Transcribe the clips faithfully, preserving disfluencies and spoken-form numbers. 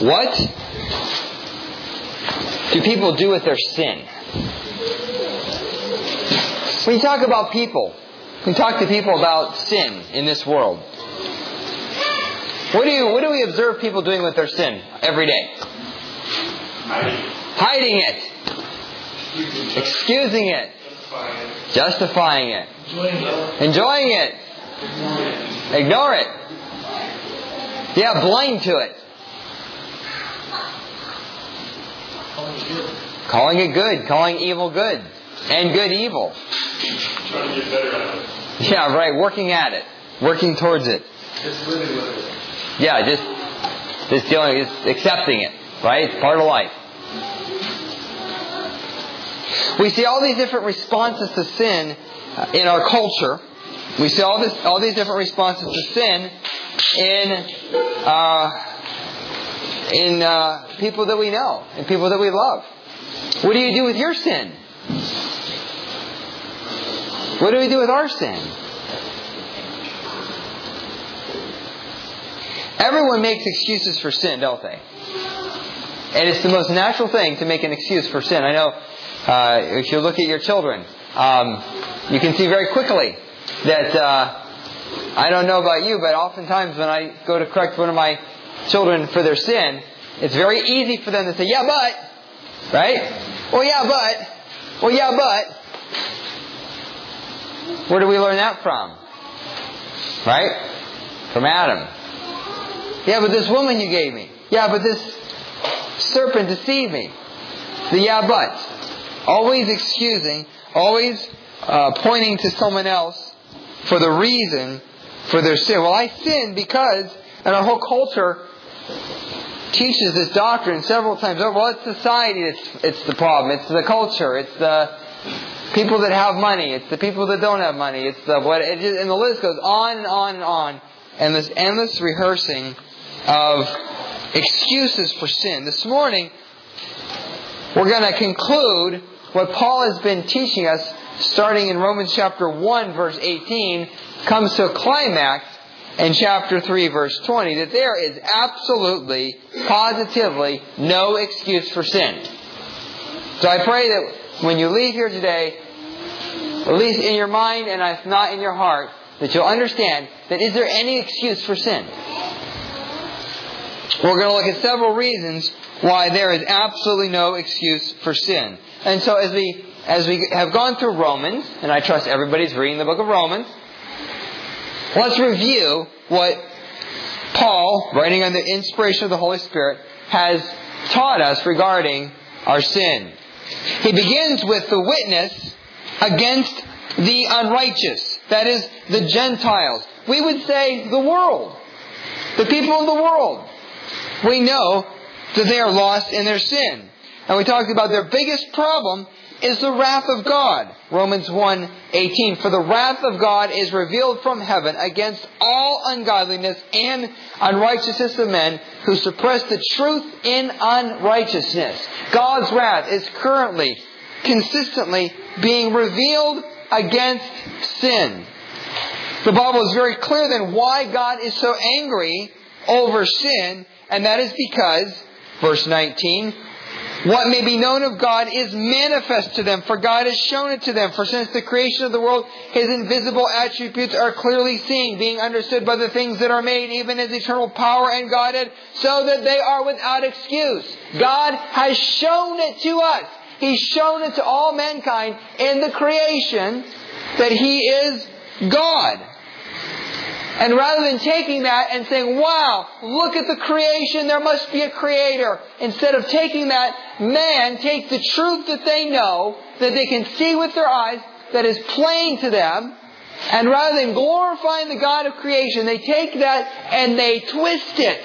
What do people do with their sin? When you talk about people, when you talk to people about sin in this world, what do you what do we observe people doing with their sin every day? Hiding. Hiding it. Excusing it. Justifying it. Enjoying it. Ignore it. Yeah, blind to it. Calling it good. Calling evil good. And good evil. Trying to get better at it. Yeah, right. Working at it. Working towards it. Just living with it. Yeah, just, just dealing, just accepting it. Right? It's part of life. We see all these different responses to sin in our culture. We see all this, all these different responses to sin in uh, in uh, people that we know, in people that we love. What do you do with your sin? What do we do with our sin? Everyone makes excuses for sin, don't they? And it's the most natural thing to make an excuse for sin. I know uh, if you look at your children, um, you can see very quickly that, uh, I don't know about you, but oftentimes when I go to correct one of my children for their sin, it's very easy for them to say, yeah, but, right? Well, yeah, but, well, yeah, but. Where do we learn that from? Right? From Adam. Yeah, but this woman you gave me. Yeah, but this serpent deceived me. The yeah, but. Always excusing, always uh, pointing to someone else for the reason for their sin. Well, I sinned because, and our whole culture teaches this doctrine several times over. Well, it's society that's it's the problem. It's the culture. It's the people that have money. It's the people that don't have money. It's the what, it just, and the list goes on and on and on. And this endless rehearsing of excuses for sin. This morning, we're going to conclude what Paul has been teaching us, starting in Romans chapter one, verse eighteen, comes to a climax in chapter three, verse twenty, that there is absolutely, positively no excuse for sin. So I pray that when you leave here today, at least in your mind and if not in your heart, that you'll understand that is there any excuse for sin? We're going to look at several reasons why there is absolutely no excuse for sin. And so as we as we have gone through Romans, and I trust everybody's reading the book of Romans, let's review what Paul, writing under inspiration of the Holy Spirit, has taught us regarding our sin. He begins with the witness against the unrighteous. That is, the Gentiles. We would say the world. The people of the world. We know that they are lost in their sin. And we talked about their biggest problem is the wrath of God. Romans one eighteen. For the wrath of God is revealed from heaven against all ungodliness and unrighteousness of men who suppress the truth in unrighteousness. God's wrath is currently, consistently being revealed against sin. The Bible is very clear then why God is so angry over sin, and that is because, verse nineteen, what may be known of God is manifest to them, for God has shown it to them. For since the creation of the world, His invisible attributes are clearly seen, being understood by the things that are made, even His eternal power and Godhead, so that they are without excuse. God has shown it to us. He's shown it to all mankind in the creation that He is God. And rather than taking that and saying, wow, look at the creation, there must be a creator. Instead of taking that, man takes the truth that they know, that they can see with their eyes, that is plain to them. And rather than glorifying the God of creation, they take that and they twist it.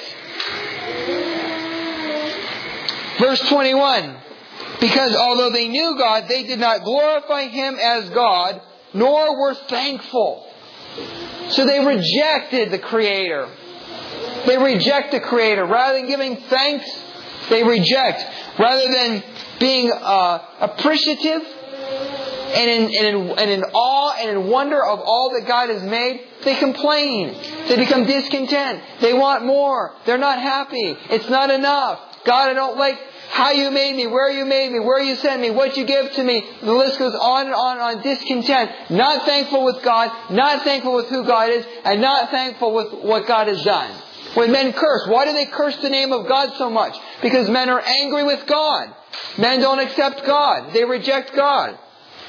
Verse twenty-one. Because although they knew God, they did not glorify Him as God, nor were thankful. So they rejected the Creator. They reject the Creator. Rather than giving thanks, they reject. Rather than being uh, appreciative, And in, and, in, and in awe and in wonder of all that God has made, they complain. They become discontent. They want more. They're not happy. It's not enough. God, I don't like how you made me, where you made me, where you sent me, what you give to me. The list goes on and on and on. Discontent. Not thankful with God. Not thankful with who God is. And not thankful with what God has done. When men curse, why do they curse the name of God so much? Because men are angry with God. Men don't accept God. They reject God.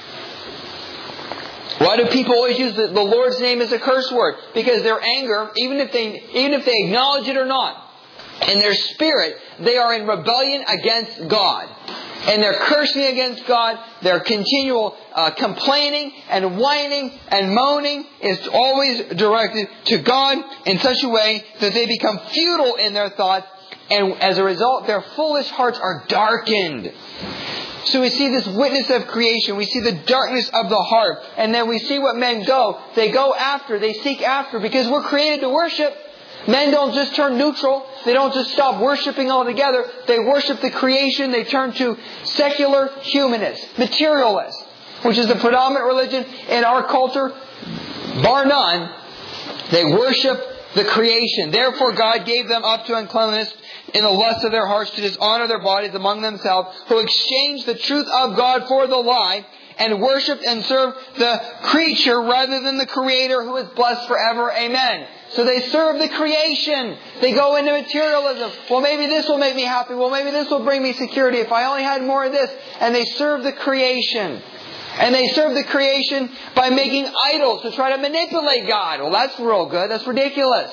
Why do people always use the, the Lord's name as a curse word? Because their anger, even if they even if they acknowledge it or not, in their spirit, they are in rebellion against God. And they're cursing against God. Their continual uh, complaining and whining and moaning is always directed to God in such a way that they become futile in their thoughts. And as a result, their foolish hearts are darkened. So we see this witness of creation. We see the darkness of the heart. And then we see what men go. They go after. They seek after. Because we're created to worship. Men don't just turn neutral. They don't just stop worshiping altogether. They worship the creation. They turn to secular humanists, materialists, which is the predominant religion in our culture, bar none. They worship the creation. Therefore God gave them up to uncleanness in the lust of their hearts to dishonor their bodies among themselves, who exchanged the truth of God for the lie, and worshipped and served the creature rather than the Creator, who is blessed forever. Amen. So they serve the creation. They go into materialism. Well, maybe this will make me happy. Well, maybe this will bring me security if I only had more of this. And they serve the creation. And they serve the creation by making idols to try to manipulate God. Well, that's real good. That's ridiculous.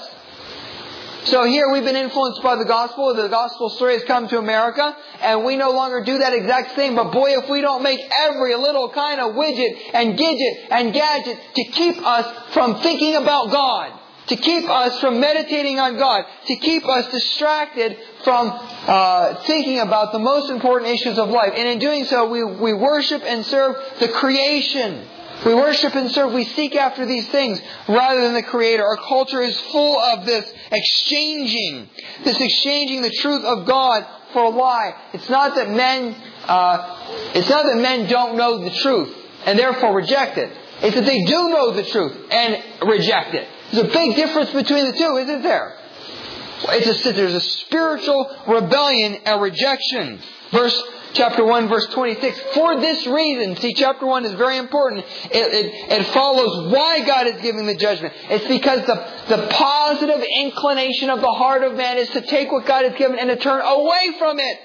So here we've been influenced by the gospel. The gospel story has come to America. And we no longer do that exact thing. But boy, if we don't make every little kind of widget and gadget and gadget to keep us from thinking about God. To keep us from meditating on God. To keep us distracted from uh, thinking about the most important issues of life. And in doing so, we, we worship and serve the creation. We worship and serve. We seek after these things rather than the Creator. Our culture is full of this exchanging. This exchanging the truth of God for a lie. It's not that men, uh, it's not that men don't know the truth and therefore reject it. It's that they do know the truth and reject it. There's a big difference between the two, isn't there? It's a, there's a spiritual rebellion and rejection. Verse chapter one, verse twenty-six. For this reason, see, chapter one is very important. It, it, it follows why God is giving the judgment. It's because the, the positive inclination of the heart of man is to take what God has given and to turn away from it.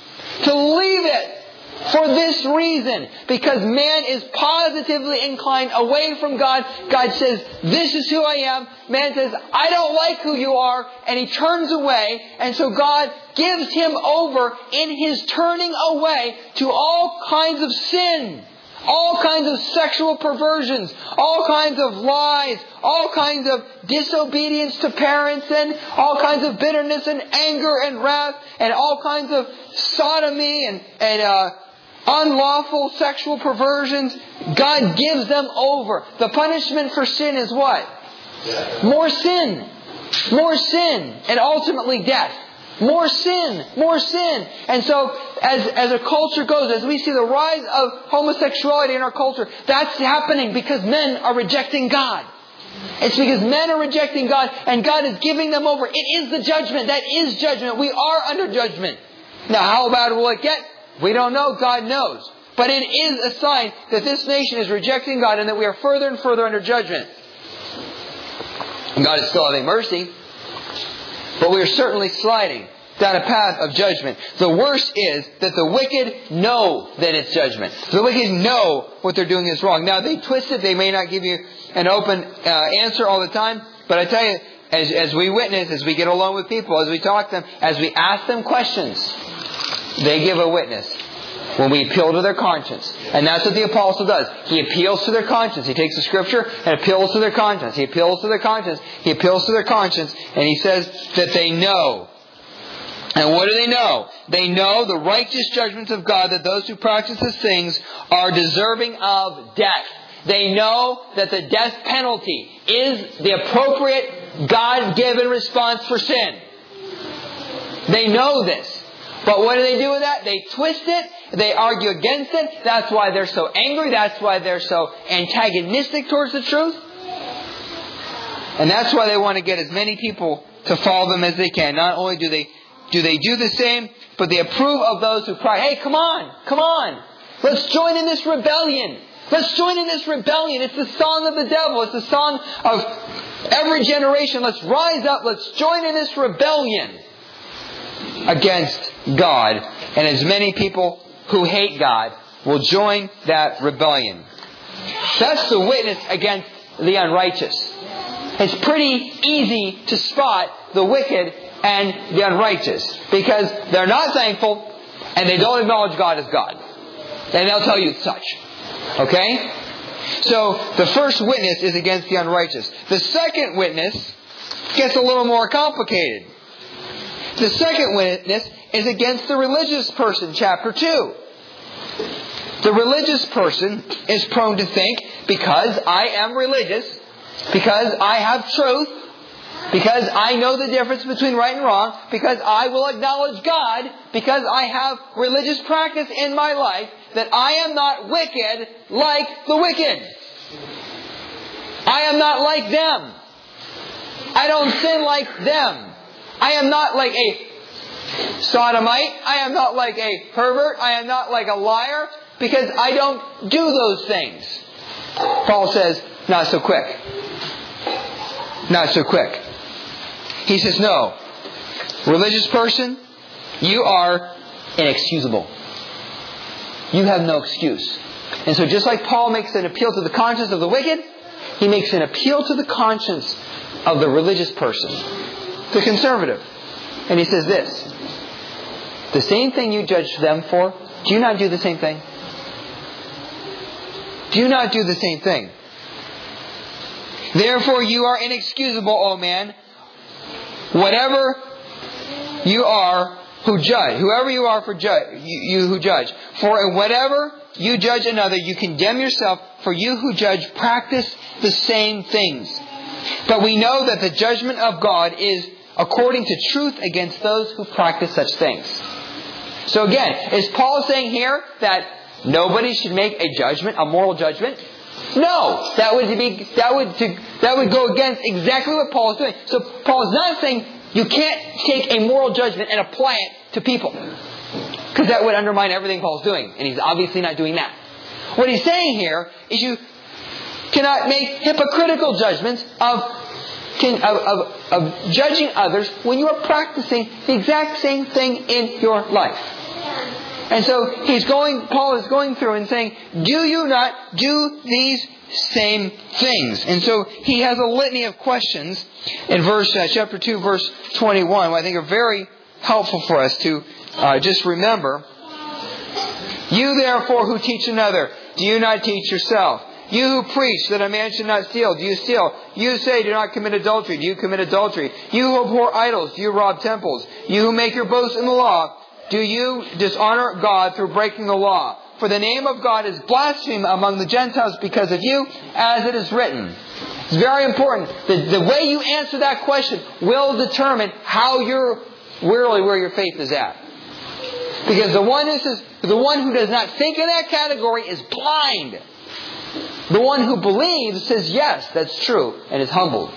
To leave it. For this reason, because man is positively inclined away from God. God says, this is who I am. Man says, I don't like who you are. And he turns away. And so God gives him over in his turning away to all kinds of sin. All kinds of sexual perversions. All kinds of lies. All kinds of disobedience to parents. And all kinds of bitterness and anger and wrath. And all kinds of sodomy and, and uh, unlawful sexual perversions. God gives them over. The punishment for sin is what? More sin. More sin. And ultimately death. More sin. More sin. And so as, as a culture goes, as we see the rise of homosexuality in our culture, that's happening because men are rejecting God. It's because men are rejecting God and God is giving them over. It is the judgment. That is judgment. We are under judgment. Now, how bad will it get? We don't know. God knows. But it is a sign that this nation is rejecting God and that we are further and further under judgment. And God is still having mercy. But we are certainly sliding down a path of judgment. The worst is that the wicked know that it's judgment. The wicked know what they're doing is wrong. Now, they twist it. They may not give you an open uh, answer all the time. But I tell you, as, as we witness, as we get along with people, as we talk to them, as we ask them questions, they give a witness when we appeal to their conscience. And that's what the apostle does. He appeals to their conscience. He takes the scripture and appeals to their conscience. He appeals to their conscience. He appeals to their conscience. And he says that they know. And what do they know? They know the righteous judgments of God, that those who practice these things are deserving of death. They know that the death penalty is the appropriate God-given response for sin. They know this. But what do they do with that? They twist it They argue against it. That's why they're so angry. That's why they're so antagonistic towards the truth. And that's why they want to get as many people to follow them as they can. Not only do they do they do the same, but they approve of those who cry, hey, come on, come on. Let's join in this rebellion. Let's join in this rebellion. It's the song of the devil. It's the song of every generation. Let's rise up. Let's join in this rebellion against God. And as many people who hate God will join that rebellion. That's the witness against the unrighteous. It's pretty easy to spot the wicked and the unrighteous because they're not thankful and they don't acknowledge God as God. And they'll tell you it's such. Okay? So the first witness is against the unrighteous. The second witness gets a little more complicated. The second witness is against the religious person, chapter two. The religious person is prone to think, because I am religious, because I have truth, because I know the difference between right and wrong, because I will acknowledge God, because I have religious practice in my life, that I am not wicked like the wicked. I am not like them. I don't sin like them. I am not like a sodomite. I am not like a pervert. I am not like a liar, because I don't do those things. Paul says, not so quick. Not so quick. He says, no. Religious person, you are inexcusable. You have no excuse. And so just like Paul makes an appeal to the conscience of the wicked, he makes an appeal to the conscience of the religious person, the conservative. And he says this, the same thing you judge them for, do you not do the same thing? Do you not do the same thing? Therefore you are inexcusable, O man, whatever you are who judge, whoever you are for judge, you, you who judge. For in whatever you judge another, you condemn yourself, for you who judge practice the same things. But we know that the judgment of God is according to truth against those who practice such things. So again, is Paul saying here that nobody should make a judgment, a moral judgment? No, that would be that would to, that would go against exactly what Paul is doing. So Paul is not saying you can't take a moral judgment and apply it to people, because that would undermine everything Paul's doing, and he's obviously not doing that. What he's saying here is you cannot make hypocritical judgments of, of, of, of judging others when you are practicing the exact same thing in your life. And so he's going, Paul is going through and saying, do you not do these same things? And so he has a litany of questions in verse uh, chapter two, verse twenty-one, what I think are very helpful for us to uh, just remember. You therefore who teach another, do you not teach yourself? You who preach that a man should not steal, do you steal? You say do not commit adultery, do you commit adultery? You who abhor idols, do you rob temples? You who make your boast in the law, do you dishonor God through breaking the law? For the name of God is blasphemed among the Gentiles because of you, as it is written. It's very important. The, the way you answer that question will determine how you're really where your faith is at. Because the one who says, the one who does not think in that category is blind. The one who believes says, yes, that's true, and is humbled.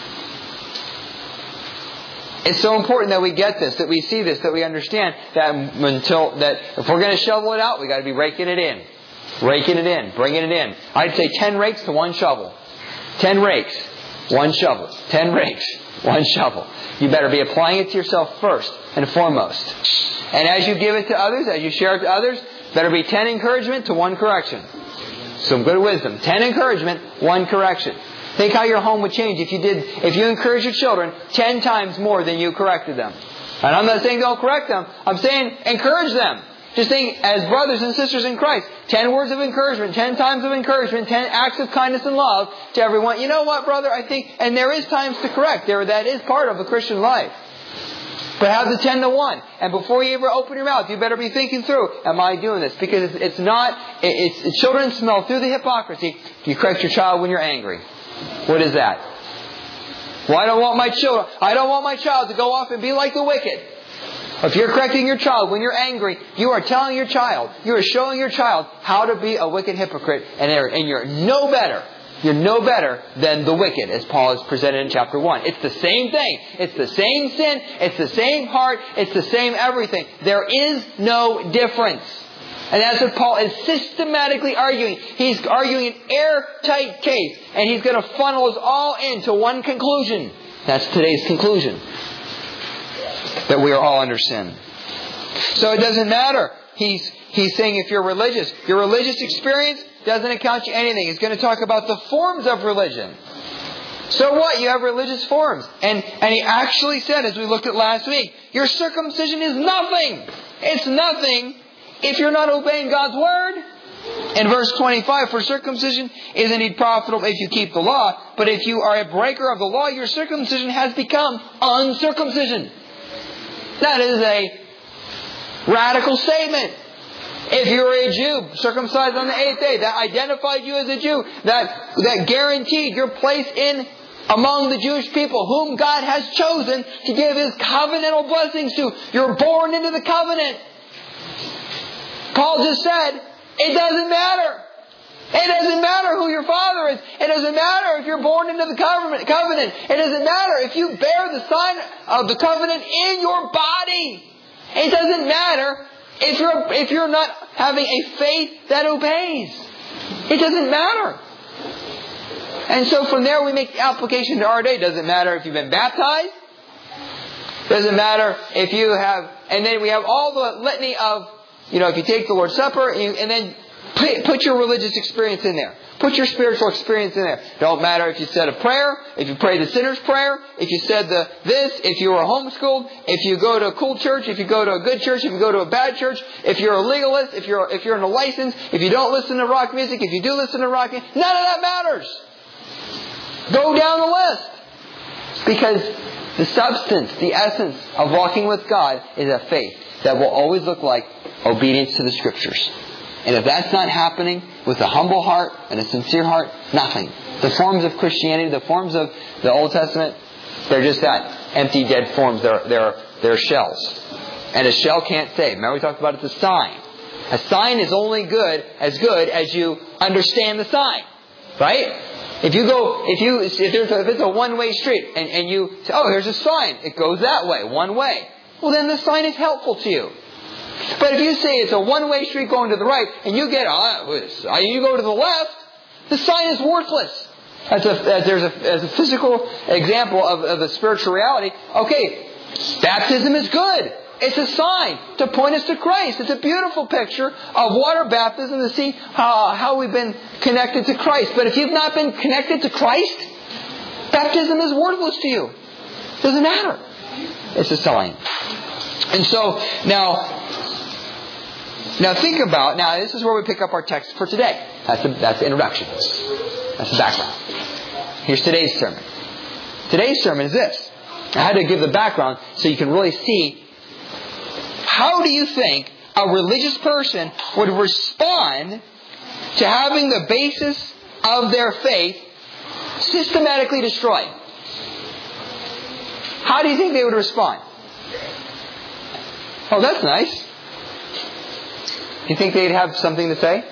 It's so important that we get this, that we see this, that we understand that until that if we're going to shovel it out, we got to be raking it in, raking it in, bringing it in. I'd say ten rakes to one shovel, ten rakes, one shovel, ten rakes, one shovel. You better be applying it to yourself first and foremost. And as you give it to others, as you share it to others, better be ten encouragement to one correction. Some good wisdom. Ten encouragement, one correction. Think how your home would change if you did, if you encouraged your children ten times more than you corrected them. And I'm not saying don't correct them. I'm saying encourage them. Just think as brothers and sisters in Christ. Ten words of encouragement, ten times of encouragement, ten acts of kindness and love to everyone. You know what, brother? I think, and there is times to correct. There, that is part of the Christian life. But have the ten to one. And before you ever open your mouth, you better be thinking through, am I doing this? Because it's, it's not, it's, it's children smell through the hypocrisy. You correct your child when you're angry. What is that? Well, I don't want my children, I don't want my child to go off and be like the wicked. If you're correcting your child when you're angry, you are telling your child, you are showing your child how to be a wicked hypocrite, and and you're no better. You're no better than the wicked, as Paul has presented in chapter one. It's the same thing. It's the same sin. It's the same heart. It's the same everything. There is no difference. And that's what Paul is systematically arguing. He's arguing an airtight case. And he's going to funnel us all into one conclusion. That's today's conclusion. That we are all under sin. So it doesn't matter. He's he's saying if you're religious, your religious experience doesn't account to anything. He's going to talk about the forms of religion. So what? You have religious forms. And, and he actually said, as we looked at last week, your circumcision is nothing. It's nothing if you're not obeying God's word. In verse twenty-five, for circumcision is indeed profitable if you keep the law. But if you are a breaker of the law, your circumcision has become uncircumcision. That is a radical statement. If you were a Jew, circumcised on the eighth day, that identified you as a Jew, that, that guaranteed your place in among the Jewish people, whom God has chosen to give His covenantal blessings to. You're born into the covenant. Paul just said, it doesn't matter. It doesn't matter who your father is. It doesn't matter if you're born into the covenant. It doesn't matter if you bear the sign of the covenant in your body. It doesn't matter if you're if you're not having a faith that obeys. It doesn't matter. And so from there we make the application to our day. It doesn't matter if you've been baptized. It doesn't matter if you have... And then we have all the litany of, you know, if you take the Lord's Supper and, you, and then put, put your religious experience in there. Put your spiritual experience in there. Don't matter if you said a prayer, if you prayed the sinner's prayer, if you said the this, if you were homeschooled, if you go to a cool church, if you go to a good church, if you go to a bad church, if you're a legalist, if you're if you're in a license, if you don't listen to rock music, if you do listen to rock music, none of that matters. Go down the list. Because the substance, the essence of walking with God is a faith that will always look like obedience to the Scriptures. And if that's not happening with a humble heart and a sincere heart, nothing. The forms of Christianity, the forms of the Old Testament, they're just that. Empty, dead forms. They're, they're, they're shells. And a shell can't save. Remember we talked about it's a sign. A sign is only good as good as you understand the sign. Right? If you go, if you, if, there's a, if it's a one-way street and, and you say, oh, here's a sign. It goes that way, one way. Well, then the sign is helpful to you. But if you say it's a one-way street going to the right, and you get uh, you go to the left, the sign is worthless. As a, as there's a, as a physical example of, of the spiritual reality. Okay, baptism is good. It's a sign to point us to Christ. It's a beautiful picture of water baptism to see how, how we've been connected to Christ. But if you've not been connected to Christ, baptism is worthless to you. It doesn't matter. It's a sign. And so now. Now think about, now this is where we pick up our text for today. That's the, that's the introduction. That's the background. Here's today's sermon. Today's sermon is this. I had to give the background so you can really see, how do you think a religious person would respond to having the basis of their faith systematically destroyed? How do you think they would respond? Oh, that's nice. Do you think they'd have something to say?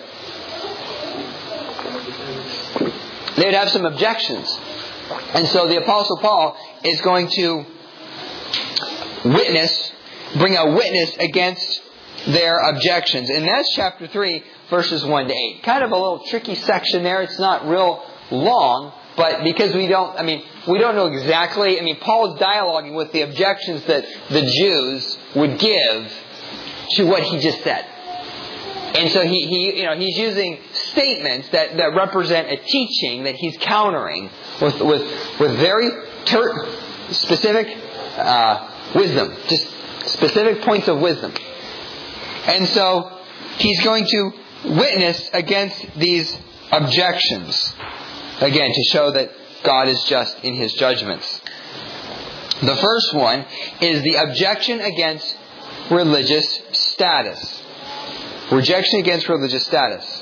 They'd have some objections. And so the Apostle Paul is going to witness, bring a witness against their objections. And that's chapter three, verses one to eight. Kind of a little tricky section there. It's not real long, but because we don't, I mean, we don't know exactly, I mean, Paul is dialoguing with the objections that the Jews would give to what he just said. And so he, he, you know, he's using statements that, that represent a teaching that he's countering with with, with very ter- specific uh, wisdom, just specific points of wisdom. And so he's going to witness against these objections, again, to show that God is just in His judgments. The first one is the objection against religious status. Rejection against religious status.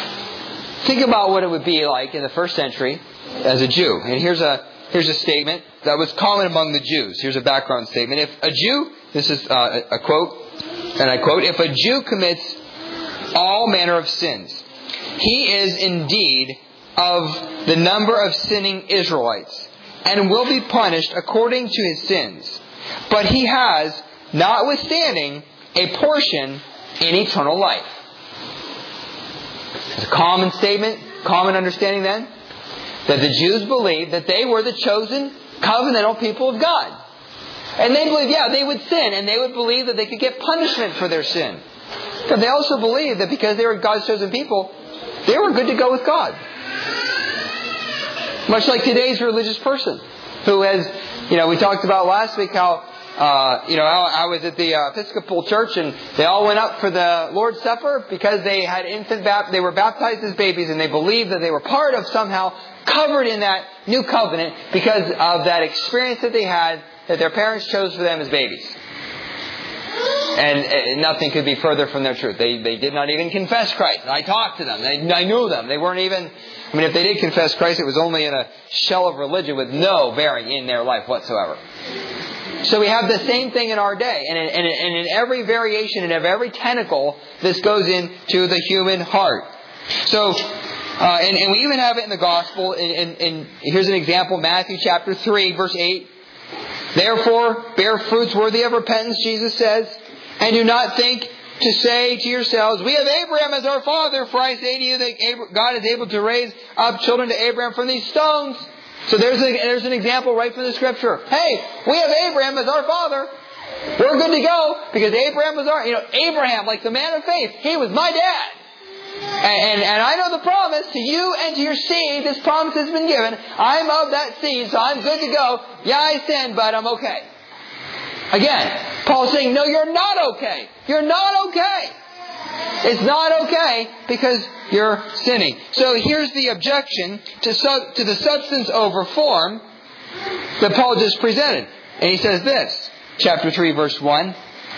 Think about what it would be like in the first century as a Jew. And here's a here's a statement that was common among the Jews. Here's a background statement. If a Jew, this is uh, a quote, and I quote, if a Jew commits all manner of sins, he is indeed of the number of sinning Israelites, and will be punished according to his sins. But he has, notwithstanding, a portion in eternal life. It's a common statement, common understanding then, that the Jews believed that they were the chosen covenantal people of God. And they believed, yeah, they would sin, and they would believe that they could get punishment for their sin. But they also believed that because they were God's chosen people, they were good to go with God. Much like today's religious person who has, you know, we talked about last week how, uh, you know, I, I was at the uh, Episcopal Church and they all went up for the Lord's Supper because they had infant bap- they were baptized as babies, and they believed that they were part of somehow covered in that new covenant because of that experience that they had that their parents chose for them as babies. And, and nothing could be further from their truth. They they did not even confess Christ. I talked to them. They, I knew them. They weren't even... I mean, if they did confess Christ, it was only in a shell of religion with no bearing in their life whatsoever. So we have the same thing in our day. And in, and in, and in every variation and of every tentacle, this goes into the human heart. So, uh, and, and we even have it in the gospel. And, and, and here's an example, Matthew chapter three, verse eight. Therefore, bear fruits worthy of repentance, Jesus says, and do not think to say to yourselves, we have Abraham as our father, for I say to you that God is able to raise up children to Abraham from these stones. So there's, a, there's an example right from the Scripture. Hey, we have Abraham as our father. We're good to go because Abraham was our, you know, Abraham, like the man of faith, he was my dad. And, and, and I know the promise to you and to your seed, this promise has been given. I'm of that seed, so I'm good to go. Yeah, I sinned, but I'm okay. Again, Paul's saying, no, you're not okay. You're not okay. It's not okay because you're sinning. So here's the objection to, su- to the substance over form that Paul just presented. And he says this, chapter three, verse one.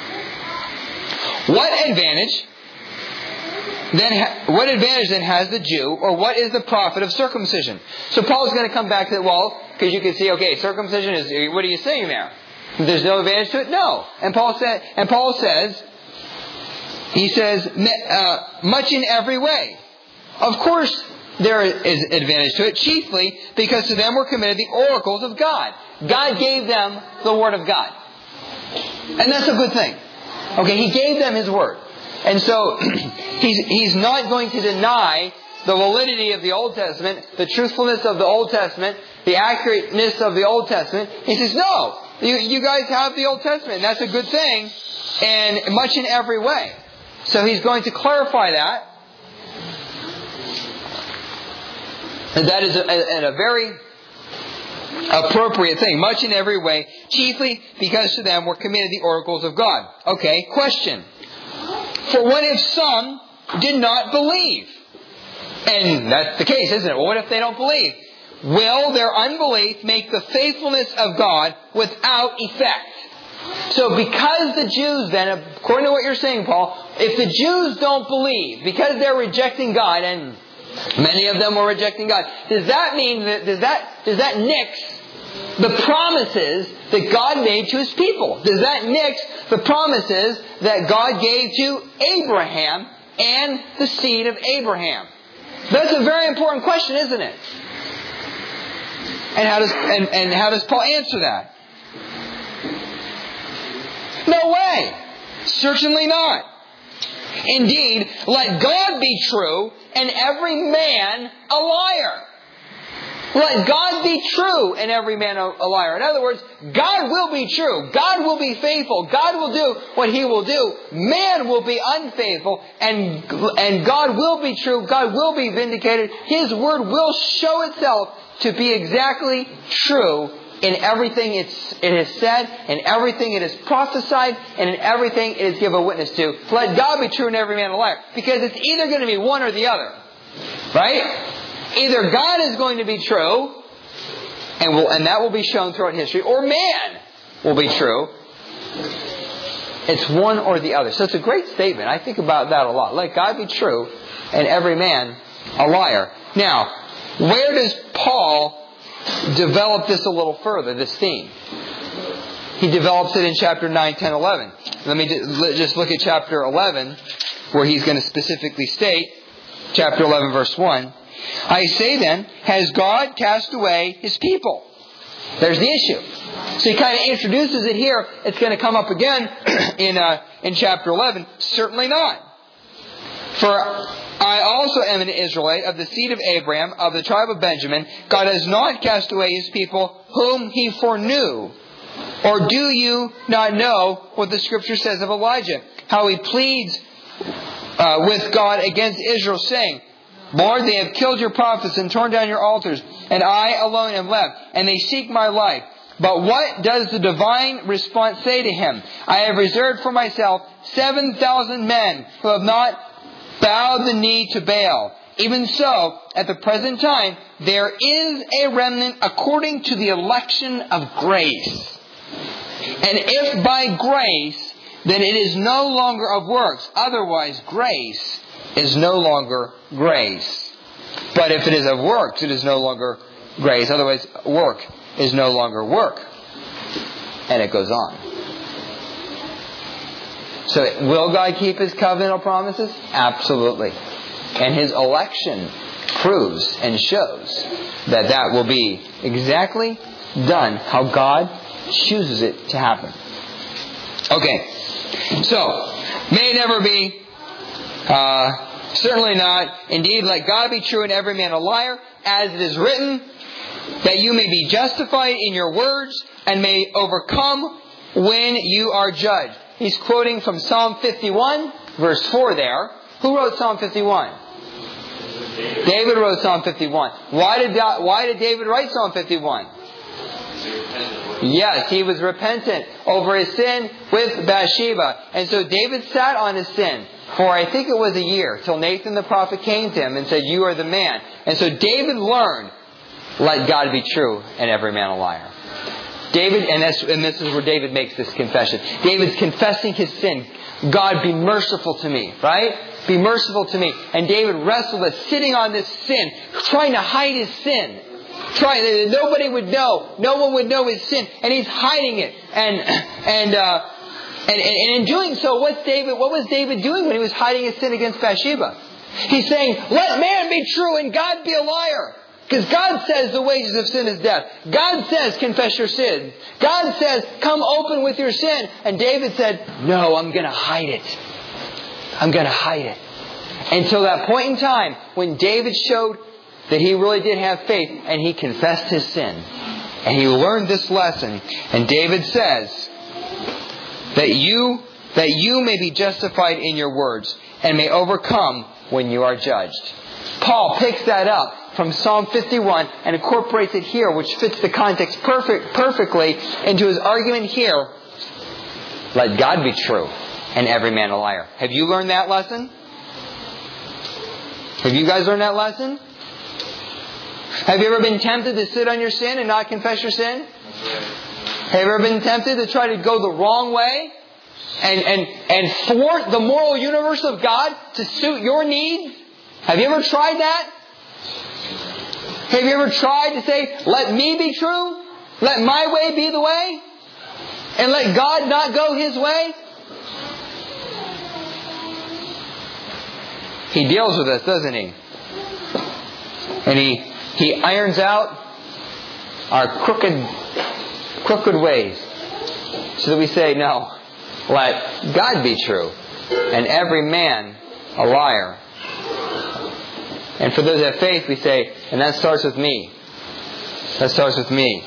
What advantage then ha- what advantage then has the Jew, or what is the profit of circumcision? So Paul's going to come back to the well, because you can see, okay, circumcision is, what are you saying there? There's no advantage to it? No. And Paul said, and Paul says, he says, uh, much in every way. Of course, there is advantage to it, chiefly because to them were committed the oracles of God. God gave them the Word of God. And that's a good thing. Okay, He gave them His Word. And so, he's, he's not going to deny the validity of the Old Testament, the truthfulness of the Old Testament, the accurateness of the Old Testament. He says, no, you, you guys have the Old Testament, and that's a good thing, and much in every way. So he's going to clarify that. And that is a, a, a very appropriate thing. Much in every way, chiefly because to them were committed the oracles of God. Okay, question. For what if some did not believe? And that's the case, isn't it? Well, what if they don't believe? Will their unbelief make the faithfulness of God without effect? So because the Jews then, according to what you're saying, Paul, if the Jews don't believe, because they're rejecting God, and many of them were rejecting God, does that mean that, does that, does that nix the promises that God made to His people? Does that nix the promises that God gave to Abraham and the seed of Abraham? That's a very important question, isn't it? And how does and, and how does Paul answer that? No way. Certainly not. Indeed, let God be true and every man a liar. Let God be true and every man a liar. In other words, God will be true. God will be faithful. God will do what He will do. Man will be unfaithful, and, and God will be true. God will be vindicated. His word will show itself to be exactly true in everything it's, it has said, in everything it has prophesied, and in everything it has given witness to. Let God be true and every man a liar. Because it's either going to be one or the other. Right? Either God is going to be true, and will, and that will be shown throughout history, or man will be true. It's one or the other. So it's a great statement. I think about that a lot. Let God be true, and every man a liar. Now, where does Paul develop this a little further, this theme. He develops it in chapter nine, ten, eleven. Let me just look at chapter eleven, where he's going to specifically state, chapter eleven, verse one, I say then, has God cast away His people? There's the issue. So he kind of introduces it here. It's going to come up again in uh, in chapter eleven. Certainly not. For I also am an Israelite of the seed of Abraham, of the tribe of Benjamin. God has not cast away His people whom He foreknew. Or do you not know what the Scripture says of Elijah? How he pleads uh, with God against Israel, saying, Lord, they have killed your prophets and torn down your altars, and I alone am left, and they seek my life. But what does the divine response say to him? I have reserved for myself seven thousand men who have not bowed the knee to Baal. Even so, at the present time, there is a remnant according to the election of grace. And if by grace, then it is no longer of works. Otherwise, grace is no longer grace. But if it is of works, it is no longer grace. Otherwise, work is no longer work. And it goes on. So, will God keep His covenantal promises? Absolutely. And His election proves and shows that that will be exactly done how God chooses it to happen. Okay. So, may it never be. Uh, certainly not. Indeed, let God be true and every man a liar, as it is written, that you may be justified in your words and may overcome when you are judged. He's quoting from Psalm fifty-one, verse four there. Who wrote Psalm fifty-one? David wrote Psalm fifty-one. Why did God, why did David write Psalm fifty-one? Yes, he was repentant over his sin with Bathsheba. And so David sat on his sin for I think it was a year till Nathan the prophet came to him and said, you are the man. And so David learned, let God be true and every man a liar. David, and, that's, and this is where David makes this confession. David's confessing his sin. God, be merciful to me, right? Be merciful to me. And David wrestled with sitting on this sin, trying to hide his sin. Trying, nobody would know. No one would know his sin. And he's hiding it. And, and, uh, and, and, and in doing so, what's David, what was David doing when he was hiding his sin against Bathsheba? He's saying, let man be true and God be a liar. Because God says the wages of sin is death. God says confess your sins. God says come open with your sin. And David said, no, I'm going to hide it. I'm going to hide it. Until that point in time when David showed that he really did have faith and he confessed his sin. And he learned this lesson. And David says that you, that you may be justified in your words and may overcome when you are judged. Paul picks that up from Psalm fifty-one and incorporates it here, which fits the context perfect, perfectly into his argument here. Let God be true and every man a liar. Have you learned that lesson? Have you guys learned that lesson? Have you ever been tempted to sit on your sin and not confess your sin? Have you ever been tempted to try to go the wrong way and, and, and thwart the moral universe of God to suit your needs? Have you ever tried that? Have you ever tried to say, let me be true? Let my way be the way? And let God not go His way? He deals with us, doesn't He? And He He irons out our crooked, crooked ways. So that we say, no, let God be true and every man a liar. And for those that have faith, we say, and that starts with me. That starts with me.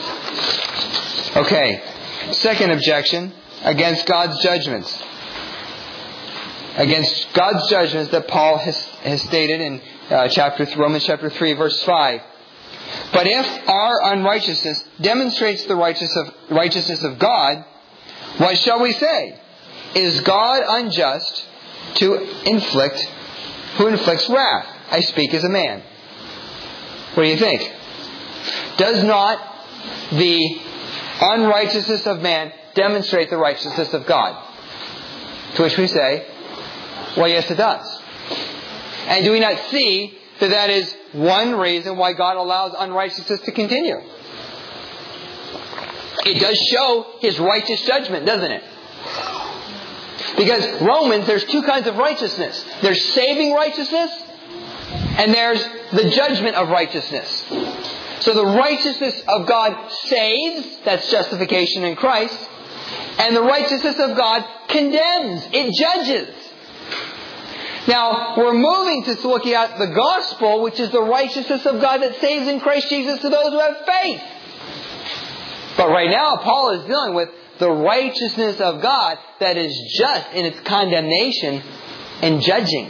Okay. Second objection against God's judgments. Against God's judgments that Paul has, has stated in uh, chapter Romans chapter three, verse five. But if our unrighteousness demonstrates the righteous of, righteousness of God, what shall we say? Is God unjust to inflict, who inflicts wrath? I speak as a man. What do you think? Does not the unrighteousness of man demonstrate the righteousness of God? To which we say, well, yes, it does. And do we not see that that is one reason why God allows unrighteousness to continue. It does show His righteous judgment, doesn't it? Because Romans, there's two kinds of righteousness. There's saving righteousness, and there's the judgment of righteousness. So the righteousness of God saves, that's justification in Christ, and the righteousness of God condemns, it judges. Now, we're moving to looking at the gospel, which is the righteousness of God that saves in Christ Jesus to those who have faith. But right now, Paul is dealing with the righteousness of God that is just in its condemnation and judging.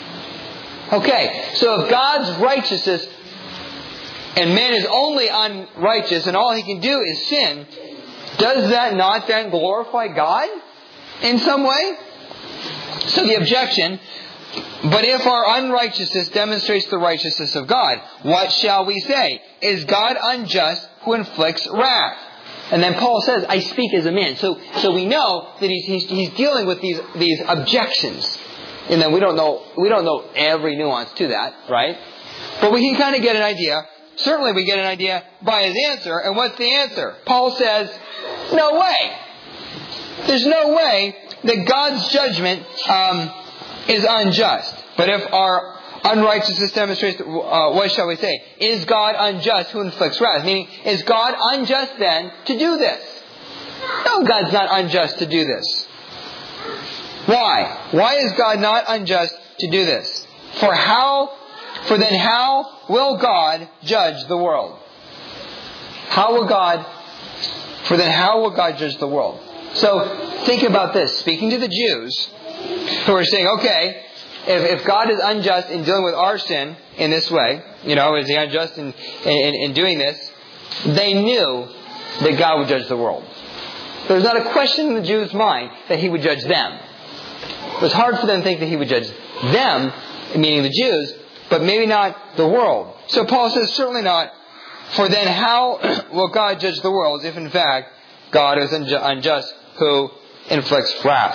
Okay, so if God's righteousness and man is only unrighteous and all he can do is sin, does that not then glorify God in some way? So the objection, but if our unrighteousness demonstrates the righteousness of God, what shall we say? Is God unjust who inflicts wrath? And then Paul says, I speak as a man. So, so we know that he's, he's, he's dealing with these, these objections. And then we don't know, we don't know every nuance to that, right? But we can kind of get an idea. Certainly we get an idea by his answer. And what's the answer? Paul says, no way. There's no way that God's judgment um, is unjust. But if our unrighteousness demonstrates, uh, what shall we say? Is God unjust who inflicts wrath? Meaning, is God unjust then to do this? No, God's not unjust to do this. Why? Why is God not unjust to do this? For how, for then how will God judge the world? How will God, for then how will God judge the world? So, think about this. Speaking to the Jews, who are saying, okay, If, if God is unjust in dealing with our sin in this way, you know, is He unjust in, in, in doing this? They knew that God would judge the world. There's not a question in the Jews' mind that He would judge them. It was hard for them to think that He would judge them, meaning the Jews, but maybe not the world. So Paul says, certainly not. For then how will God judge the world if in fact God is unjust who inflicts wrath?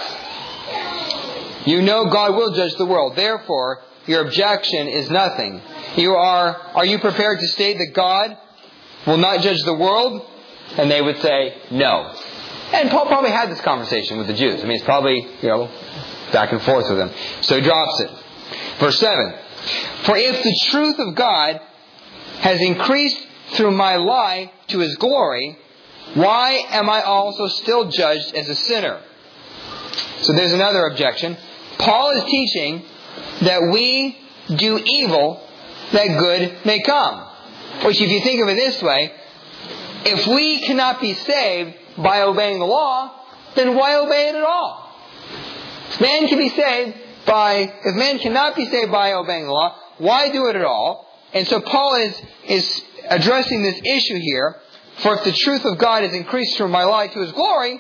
You know God will judge the world. Therefore, your objection is nothing. You are, are you prepared to state that God will not judge the world? And they would say, no. And Paul probably had this conversation with the Jews. I mean, it's probably, you know, back and forth with them. So he drops it. Verse seven. For if the truth of God has increased through my lie to His glory, why am I also still judged as a sinner? So there's another objection. Paul is teaching that we do evil that good may come. Which, if you think of it this way, if we cannot be saved by obeying the law, then why obey it at all? If man can be saved by, if man cannot be saved by obeying the law, why do it at all? And so Paul is, is addressing this issue here. For if the truth of God is increased from my lie to His glory,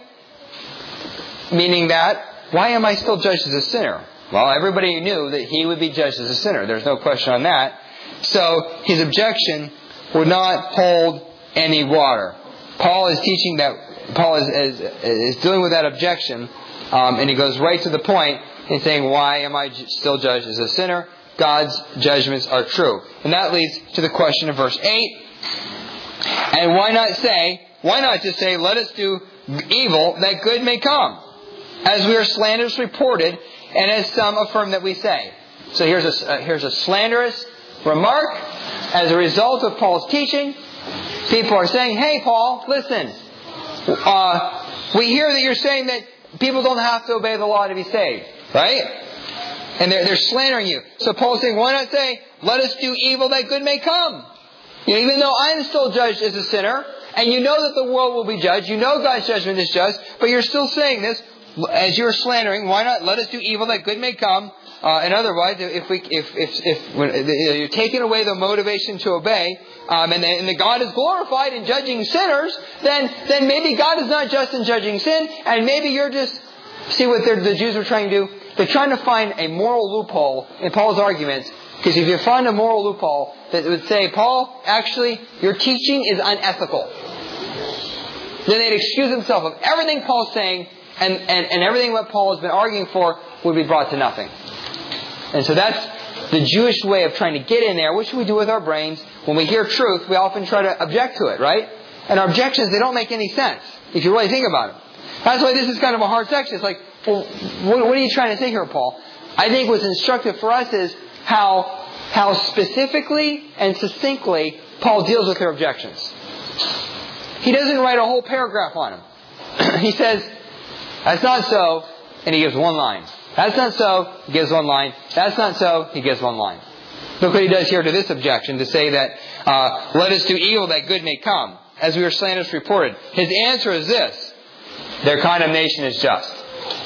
meaning that, why am I still judged as a sinner? Well, everybody knew that he would be judged as a sinner. There's no question on that. So his objection would not hold any water. Paul is teaching that, Paul is, is, is dealing with that objection, um, and he goes right to the point in saying, why am I still judged as a sinner? God's judgments are true. And that leads to the question of verse eight. And why not say, why not just say, let us do evil that good may come? As we are slanderously reported, and as some affirm that we say. So here's a, uh, here's a slanderous remark. As a result of Paul's teaching, people are saying, hey Paul, listen, uh, we hear that you're saying that people don't have to obey the law to be saved. Right? And they're, they're slandering you. So Paul's saying, why not say, let us do evil that good may come? You know, even though I'm still judged as a sinner, and you know that the world will be judged, you know God's judgment is just, but you're still saying this, as you're slandering, why not let us do evil that good may come? Uh, and otherwise, if we, if, if, if when you're taking away the motivation to obey, um, and, the, and the God is glorified in judging sinners, then, then maybe God is not just in judging sin, and maybe you're just, see what the Jews are trying to do? They're trying to find a moral loophole in Paul's arguments, because if you find a moral loophole that would say, Paul, actually, your teaching is unethical, then they'd excuse themselves of everything Paul's saying, And, and, and everything what Paul has been arguing for would be brought to nothing. And so that's the Jewish way of trying to get in there, which we do with our brains. When we hear truth, we often try to object to it, right? And our objections, they don't make any sense if you really think about it. That's why this is kind of a hard section. It's like, well, what, what are you trying to say here, Paul? I think what's instructive for us is how, how specifically and succinctly Paul deals with their objections. He doesn't write a whole paragraph on them. He says, that's not so, and he gives one line. That's not so, he gives one line. That's not so, he gives one line. Look what he does here to this objection, to say that, uh, let us do evil that good may come, as we were slanderously reported. His answer is this: their condemnation is just.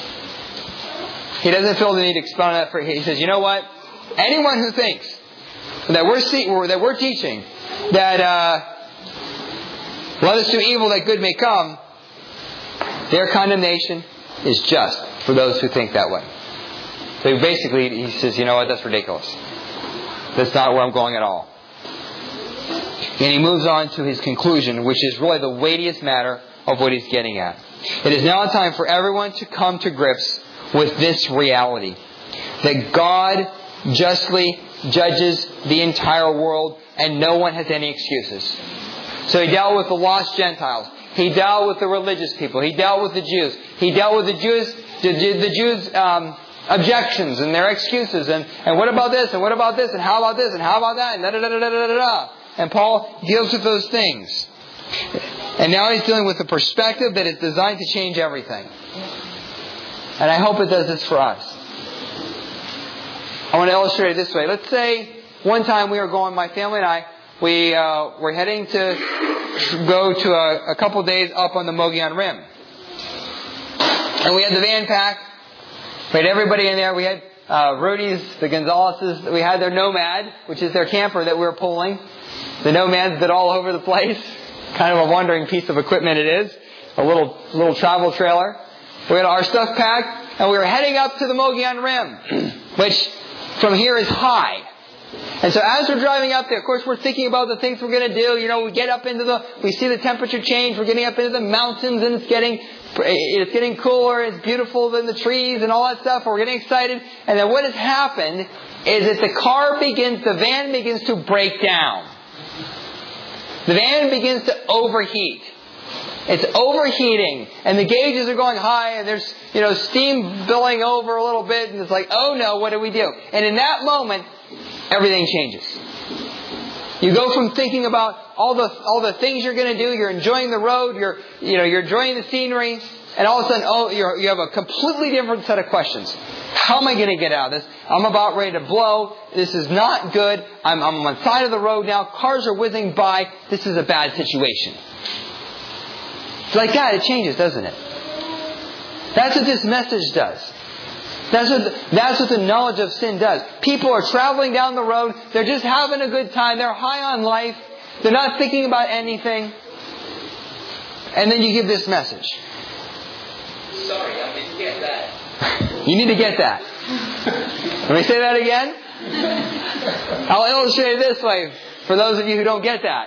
He doesn't feel the need to expound that. For, he says, you know what? Anyone who thinks that we're see, that we're teaching that uh, let us do evil that good may come, their condemnation is just for those who think that way. So basically, he says, you know what? That's ridiculous. That's not where I'm going at all. And he moves on to his conclusion, which is really the weightiest matter of what he's getting at. It is now time for everyone to come to grips with this reality: that God justly judges the entire world and no one has any excuses. So he dealt with the lost Gentiles. He dealt with the religious people. He dealt with the Jews. He dealt with the Jews, the, the Jews' um, objections and their excuses. And, and what about this? And what about this? And how about this? And how about that? And da da da da da da da. And Paul deals with those things. And now he's dealing with a perspective that is designed to change everything. And I hope it does this for us. I want to illustrate it this way. Let's say one time we were going, my family and I, we uh, were heading to go to a, a couple days up on the Mogollon Rim. And we had the van packed. We had everybody in there. We had uh, Rudy's, the Gonzaleses. We had their Nomad, which is their camper that we were pulling. The Nomad's been all over the place. Kind of a wandering piece of equipment it is. A little little travel trailer. We had our stuff packed, and we were heading up to the Mogollon Rim, which from here is high. And so as we're driving up there, of course, we're thinking about the things we're going to do. You know, we get up into the, we see the temperature change. We're getting up into the mountains, and it's getting, it's getting cooler. It's beautiful than the trees and all that stuff. We're getting excited. And then what has happened is that the car begins, the van begins to break down. The van begins to overheat. It's overheating, and the gauges are going high, and there's, you know, steam billing over a little bit, and it's like, oh no, what do we do? And in that moment, everything changes. You go from thinking about all the all the things you're going to do, you're enjoying the road, you're you know you're enjoying the scenery, and all of a sudden, oh, you're, you have a completely different set of questions. How am I going to get out of this? I'm about ready to blow. This is not good. I'm, I'm on the side of the road now. Cars are whizzing by. This is a bad situation. It's like that. It changes, doesn't it? That's what this message does. That's what, the, that's what the knowledge of sin does. People are traveling down the road. They're just having a good time. They're high on life. They're not thinking about anything. And then you give this message. Sorry, I didn't get that. You need to get that. Let me say that again. I'll illustrate it this way for those of you who don't get that.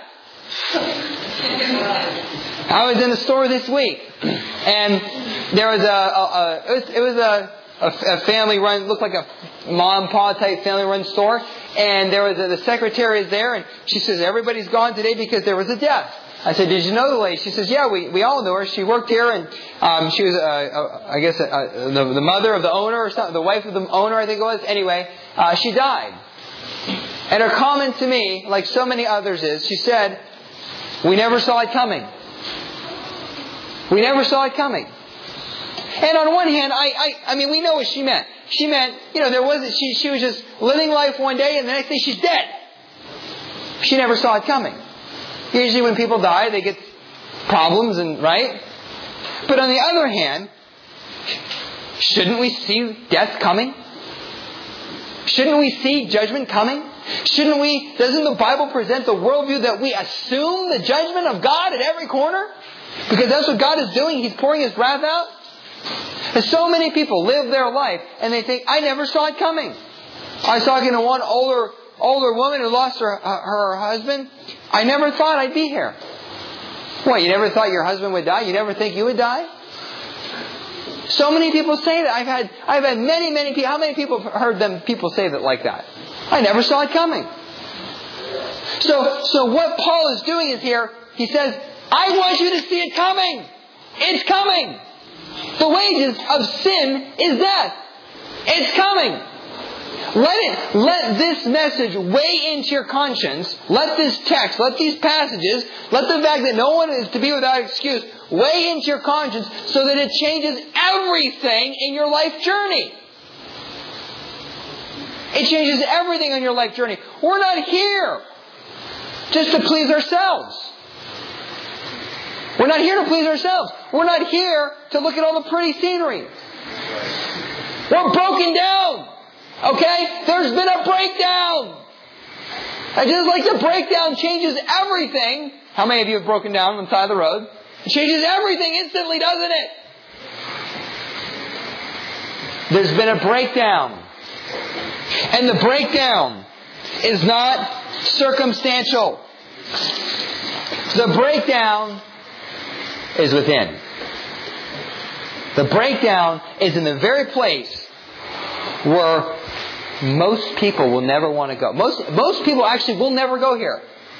I was in a store this week, and there was a, a, a it was, it was a, a, a family run, looked like a mom pa type family run store, and there was a, the secretary is there, and she says everybody's gone today because there was a death. I said, did you know the lady? She says, yeah, we, we all knew her. She worked here, and um, she was, uh, uh, I guess, uh, the, the mother of the owner or something, the wife of the owner, I think it was. Anyway, uh, she died. And her comment to me, like so many others, is, she said, we never saw it coming. We never saw it coming. And on one hand, I, I, I mean, we know what she meant. She meant, you know, there wasn't, she, she was just living life one day, and the next day she's dead. She never saw it coming. Usually when people die, they get problems, and right? But on the other hand, shouldn't we see death coming? Shouldn't we see judgment coming? Shouldn't we, doesn't the Bible present the worldview that we assume the judgment of God at every corner? Because that's what God is doing. He's pouring His wrath out. And so many people live their life and they think, I never saw it coming. I was talking to one older older woman who lost her her husband. I never thought I'd be here. What, you never thought your husband would die? You never think you would die? So many people say that. I've had I've had many, many people. How many people have heard them people say that like that? I never saw it coming. So, so what Paul is doing is here, he says, I want you to see it coming. It's coming. The wages of sin is death. It's coming. Let it, let this message weigh into your conscience. Let this text, let these passages, let the fact that no one is to be without excuse weigh into your conscience so that it changes everything in your life journey. It changes everything on your life journey. We're not here just to please ourselves. We're not here to please ourselves. We're not here to look at all the pretty scenery. We're broken down. Okay? There's been a breakdown. And just like the breakdown changes everything. How many of you have broken down on the side of the road? It changes everything instantly, doesn't it? There's been a breakdown. And the breakdown is not circumstantial. The breakdown is within. The breakdown is in the very place where most people will never want to go. Most most people actually will never go here.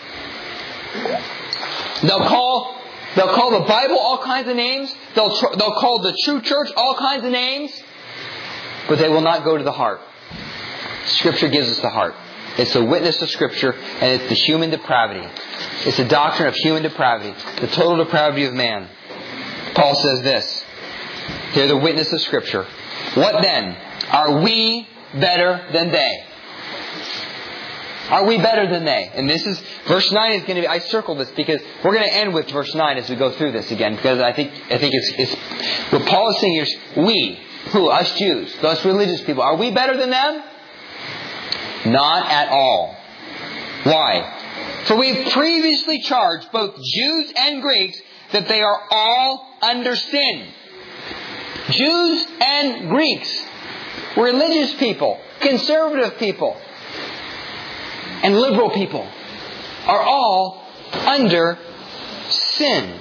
They'll call they'll call the Bible all kinds of names. They'll tr- they'll call the true church all kinds of names, but they will not go to the heart. Scripture gives us the heart. It's the witness of Scripture, and it's the human depravity. It's the doctrine of human depravity, the total depravity of man. Paul says this. Hear the witness of Scripture. What then? Are we better than they? Are we better than they? And this is, verse nine is going to be, I circled this because we're going to end with verse nine as we go through this again, because I think, I think it's, it's, what Paul is saying is, we, who, us Jews, us religious people, are we better than them? Not at all. Why? For we've previously charged both Jews and Greeks that they are all under sin. Jews and Greeks, religious people, conservative people, and liberal people are all under sin.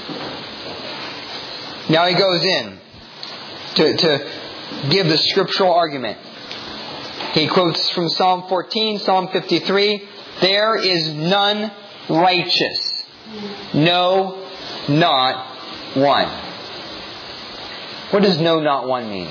Now he goes in to, to give the scriptural argument. He quotes from Psalm fourteen, Psalm fifty-three, there is none righteous. No, not one. What does no, not one mean?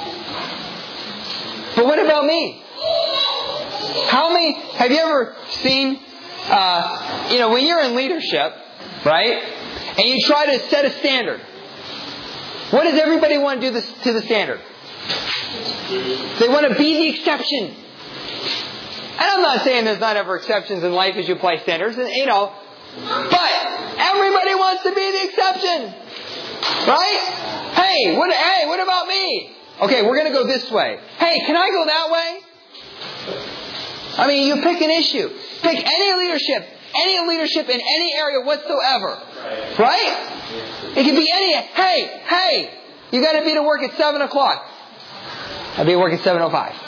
But what about me? How many, have you ever seen, uh, you know, when you're in leadership, right? And you try to set a standard. What does everybody want to do this, to the standard? They want to be the exception. And I'm not saying there's not ever exceptions in life as you apply standards, and, you know, but everybody wants to be the exception. Right? Hey, what, hey, what about me? Okay, we're going to go this way. Hey, can I go that way? I mean, you pick an issue. Pick any leadership. Any leadership in any area whatsoever. Right? It can be any, hey, hey, you got to be to work at seven o'clock. I'll be at work at seven oh five.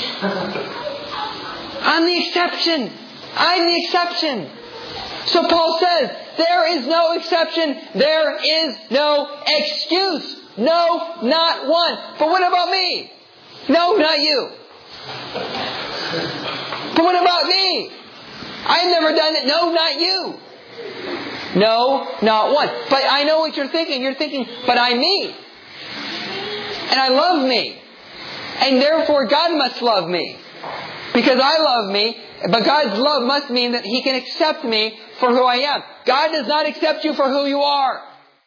I'm the exception. I'm the exception. So Paul says, there is no exception. There is no excuse. No, not one. But what about me? No, not you. But what about me? I've never done it. No, not you. No, not one. But I know what you're thinking. You're thinking, but I'm me. And I love me. And therefore God must love me. Because I love me. But God's love must mean that He can accept me for who I am. God does not accept you for who you are.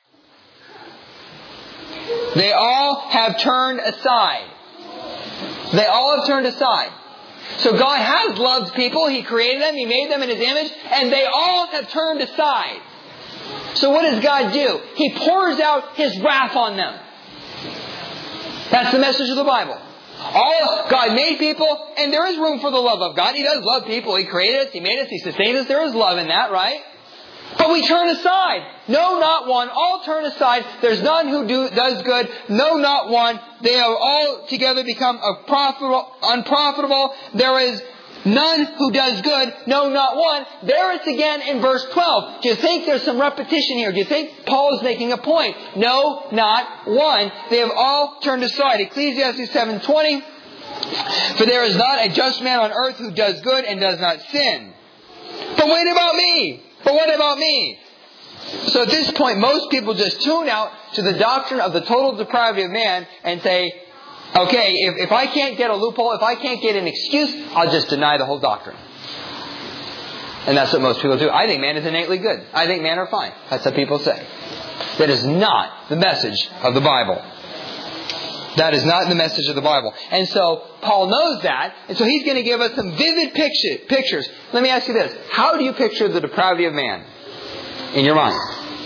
They all have turned aside. They all have turned aside. So God has loved people. He created them. He made them in His image. And they all have turned aside. So what does God do? He pours out His wrath on them. That's the message of the Bible. All God made people, and there is room for the love of God. He does love people. He created us. He made us. He sustains us. There is love in that, right? But we turn aside. No, not one. All turn aside. There's none who do, does good. No, not one. They have all together become profitable, unprofitable. There is none who does good. No, not one. There it's again in verse twelve. Do you think there's some repetition here? Do you think Paul is making a point? No, not one. They have all turned aside. Ecclesiastes seven twenty. For there is not a just man on earth who does good and does not sin. But what about me? But what about me? So at this point, most people just tune out to the doctrine of the total depravity of man and say, okay, if, if I can't get a loophole, if I can't get an excuse, I'll just deny the whole doctrine. And that's what most people do. I think man is innately good. I think men are fine. That's what people say. That is not the message of the Bible. That is not the message of the Bible. And so Paul knows that. And so he's going to give us some vivid picture, pictures. Let me ask you this. How do you picture the depravity of man in your mind?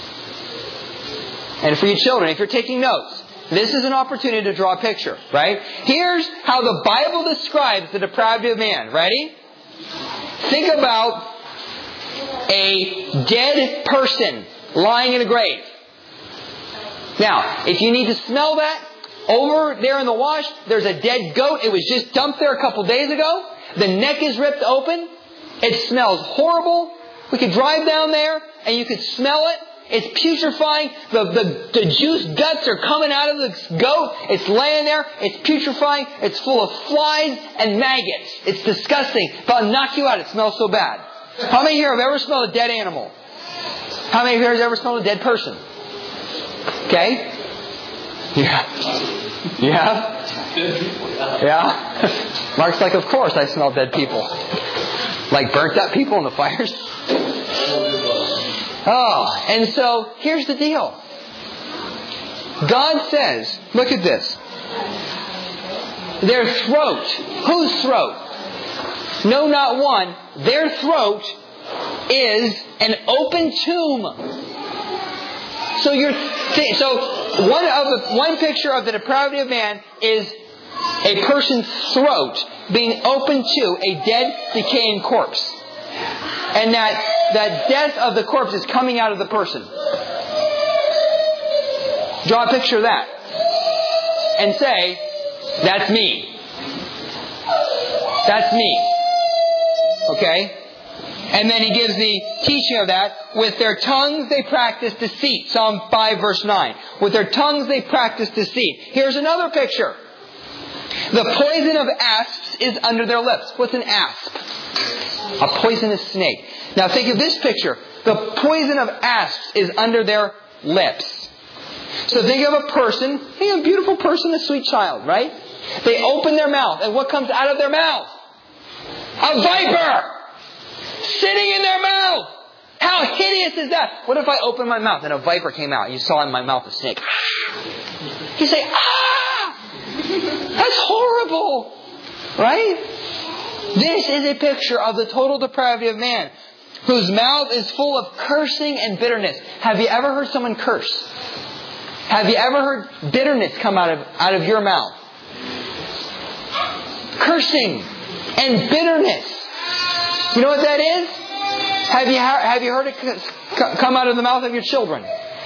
And for you children, if you're taking notes, this is an opportunity to draw a picture, right? Here's how the Bible describes the depravity of man. Ready? Think about a dead person lying in a grave. Now, if you need to smell that, over there in the wash, there's a dead goat. It was just dumped there a couple days ago. The neck is ripped open. It smells horrible. We could drive down there and you could smell it. It's putrefying. The, the, the juice guts are coming out of the goat. It's laying there. It's putrefying. It's full of flies and maggots. It's disgusting. If I'll knock you out, it smells so bad. How many here have ever smelled a dead animal? How many here have ever smelled a dead person? Okay? Yeah. Yeah? Yeah? Mark's like, of course I smell dead people. Like burnt up people in the fires. Oh, and so here's the deal. God says, look at this. Their throat. Whose throat? No, not one. Their throat is an open tomb. So you're th- so one of the, one picture of the depravity of man is a person's throat being open to a dead, decaying corpse. And that, that death of the corpse is coming out of the person. Draw a picture of that. And say, that's me. That's me. Okay? And then he gives the teaching of that. With their tongues they practice deceit. Psalm five verse nine. With their tongues they practice deceit. Here's another picture. The poison of asps is under their lips. What's an asp? A poisonous snake. Now think of this picture. The poison of asps is under their lips. So think of a person, think of a beautiful person, a sweet child, right? They open their mouth, and what comes out of their mouth? A viper! Sitting in their mouth! How hideous is that? What if I opened my mouth and a viper came out and you saw in my mouth a snake? You say, ah! That's horrible! Right? This is a picture of the total depravity of man, whose mouth is full of cursing and bitterness. Have you ever heard someone curse? Have you ever heard bitterness come out of, out of your mouth? Cursing and bitterness. You know what that is? Have you, have you heard it come out of the mouth of your children?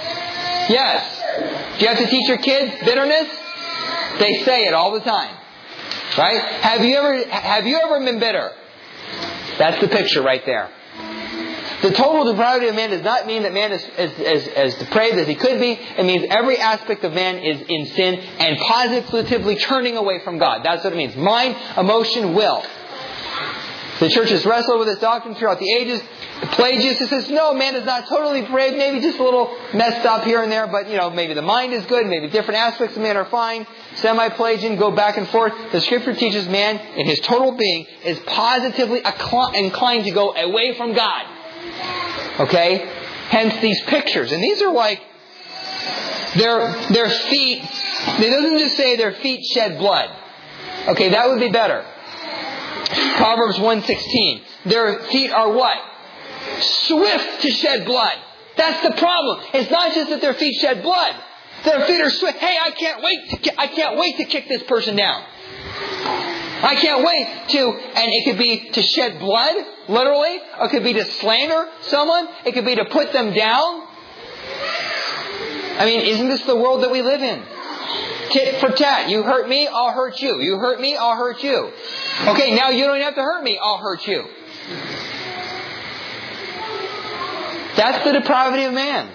Yes. Do you have to teach your kids bitterness? They say it all the time. Right? Have you ever have you ever been bitter? That's the picture right there. The total depravity of man does not mean that man is as, as, as depraved as he could be. It means every aspect of man is in sin and positively turning away from God. That's what it means. Mind, emotion, will. The church has wrestled with this doctrine throughout the ages. Pelagius says, no, man is not totally depraved, maybe just a little messed up here and there, but you know, maybe the mind is good, maybe different aspects of man are fine. Semi-Pelagian, go back and forth. The Scripture teaches man in his total being is positively inclined to go away from God. Okay? Hence these pictures. And these are like, their, their feet, it doesn't just say their feet shed blood. Okay, that would be better. Proverbs one sixteen. Their feet are what? Swift to shed blood. That's the problem. It's not just that their feet shed blood. Their feet are swift. Hey, I can't wait to ki- I can't wait to kick this person down. I can't wait to, and it could be to shed blood, literally. Or it could be to slander someone. It could be to put them down. I mean, isn't this the world that we live in? Tit for tat. You hurt me, I'll hurt you. You hurt me, I'll hurt you. Okay, now you don't have to hurt me, I'll hurt you. That's the depravity of man.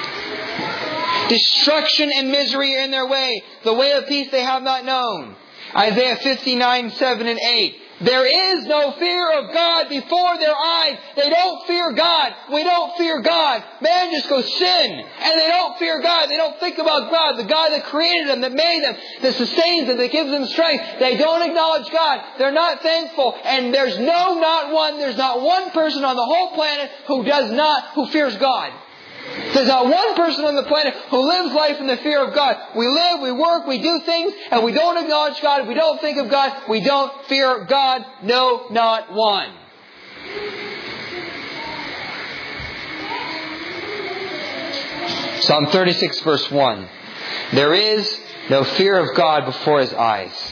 Destruction and misery are in their way. The way of peace they have not known. Isaiah fifty-nine, seven and eight. There is no fear of God before their eyes. They don't fear God. We don't fear God. Man just goes sin. And they don't fear God. They don't think about God, the God that created them, that made them, that sustains them, that gives them strength. They don't acknowledge God. They're not thankful. And there's no, not one, there's not one person on the whole planet who does not, who fears God. There's not one person on the planet who lives life in the fear of God. We live, we work, we do things, and we don't acknowledge God. We don't think of God. We don't fear God. No, not one. Psalm thirty-six, verse one. There is no fear of God before His eyes.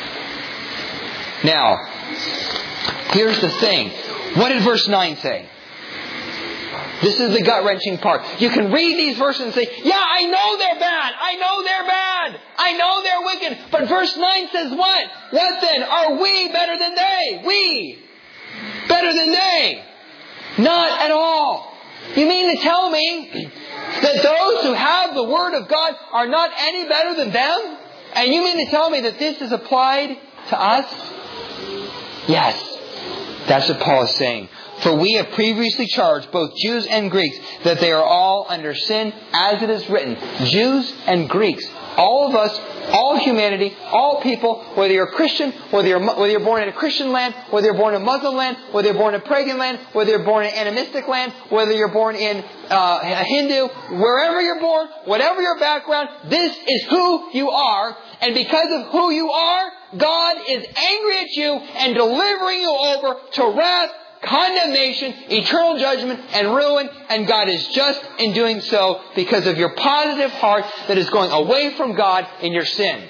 Now, here's the thing. What did verse nine say? This is the gut-wrenching part. You can read these verses and say, yeah, I know they're bad. I know they're bad. I know they're wicked. But verse nine says what? What then? Are we better than they? We. Better than they. Not at all. You mean to tell me that those who have the Word of God are not any better than them? And you mean to tell me that this is applied to us? Yes. That's what Paul is saying. For we have previously charged both Jews and Greeks that they are all under sin, as it is written. Jews and Greeks. All of us, all humanity, all people, whether you're a Christian, whether you're, whether you're born in a Christian land, whether you're born in a Muslim land, whether you're born in a pagan land, whether you're born in an animistic land, whether you're born in uh, a Hindu, wherever you're born, whatever your background, this is who you are. And because of who you are, God is angry at you and delivering you over to wrath, condemnation, eternal judgment, and ruin. And God is just in doing so because of your positive heart that is going away from God in your sin.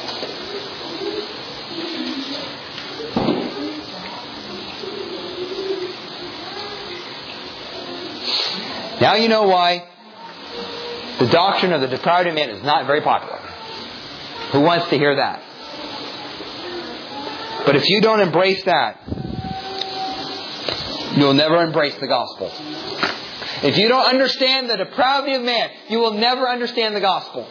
Now you know why the doctrine of the depravity of man is not very popular. Who wants to hear that? But if you don't embrace that, you'll never embrace the gospel. If you don't understand the depravity of man, you will never understand the gospel.